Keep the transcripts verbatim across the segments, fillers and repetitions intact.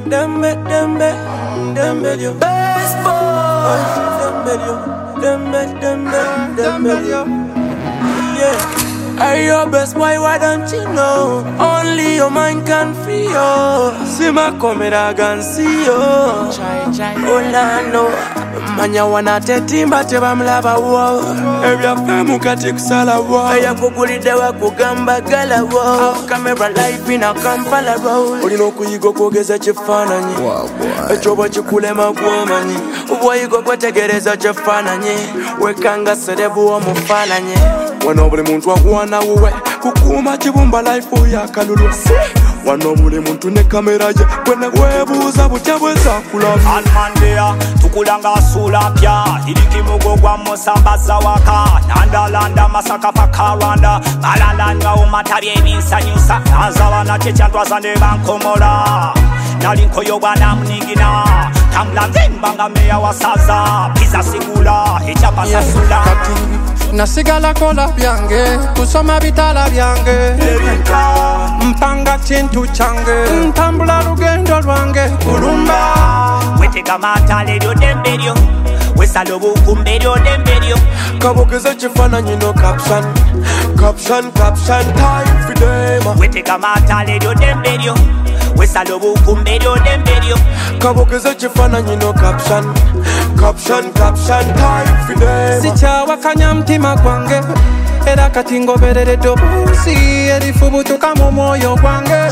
Dembe, dembe, dembe yo. Best boy. Dembe yo. Dembe, dembe, dembe yo. Yeah. Hey yo, best boy, why don't you know? Only your mind can free you. See my camera can see you. Chai chai, Orlando. Manya wana tetimba teba mlaba wo. Ebya femu kati kusala wo. Eya kugulide wa kugamba gala wo. Camera life in a Kampala road. Olino kuyigo kogeza chifananyi. Echobo chikulema kuomanyi. Ubwayigo kwetegereza chifananyi. Wekanga serebu wa mufananyi. Wano buli muntu akuwana wuwe kukuma kibumba life ya kalulu. Wano buli muntu ne kamera ye kwena webuuza butya bweza kulaba. Almandea tukulanga sula pya iliki mugogwa mosambaza waka nandalanda masaka pakaranda balalanga umatabye ebinsanyusa azabana kyekyantu azande bankomola nalinko yobwana muningina tambula nzembanga meya wasaza pizza sigula ekyapasasula nasigala kola byange kusoma bitala byange mpanga kintu kyange ntambula lugendo lwange kulumba wetega matale lyo demberyo wesala obukumbe lyo demberyo kabogeza kifananyi no caption caption caption time for them. wetega matale lyo demberyo wesala obukumbe lyo demberyo kabogeza kifananyi no caption caption caption time for them. sikyawakanya mutima gwange era kati ngoberere dobuusi erifubutuka mu mwoyo gwange.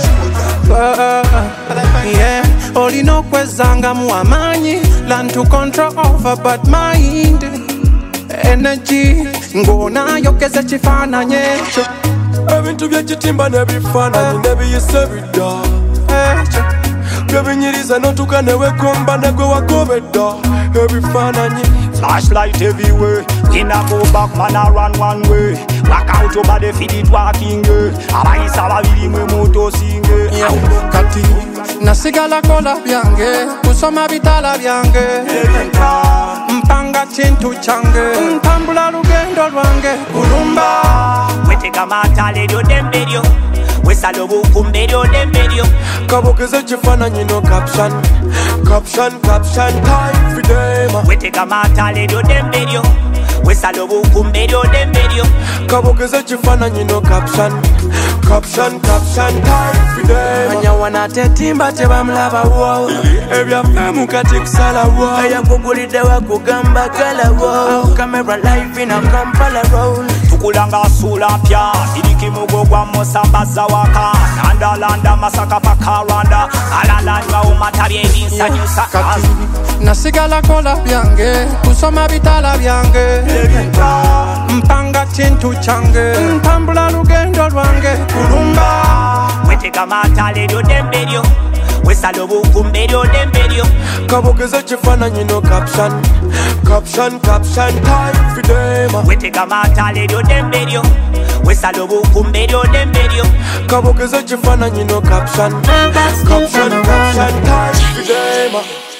Yeah, olina okwezangamu amaanyi learn to control over bad mind energy ng'onaayogeza kifaananyi ekyo ebintu byekitimba nebifaananyi nebiyise bidda byebinyiriza notuka newekomba negwe wagobedda ebifaananyi. Flashlight everywhere, in a go back man a run one way. Walk out over the feed it walking way. Abayisa babiri mwe moto singe. Kati nasigala kola byange kusoma bitala byange mpanga kintu kyange ntambula lugendo lwange kulumba wetega matale lyo demberyo wesala obukumbe lyo demberyo kabogeza kifaananyi no caption caption caption time for them. wetega matale lyo demberyo wesala obukumbe lyo demberyo kabogeza kifaananyi no caption caption caption time for them. Manya wana tetimba tebamulaba wo ebyafemu kati kusala wo eya kugulide wa kugamba gala wo camera life in a Kampala road. tukulanga sula pya iliki mugogwa mosambaza waka nandalanda masaka pakaranda alalanga umatabye ebinsanyusa kati nasigala kola byange kusoma bitala byange mpanga kintu kyange ntambula lugendo lwange kulumba wetega matale lyo demberyo wesala obukumbe lyo demberyo kabogeza kifaananyi no caption caption caption time for them. wetega matale lyo demberyo wesala obukumbe lyo demberyo kabogeza kifaananyi no caption caption caption time for them.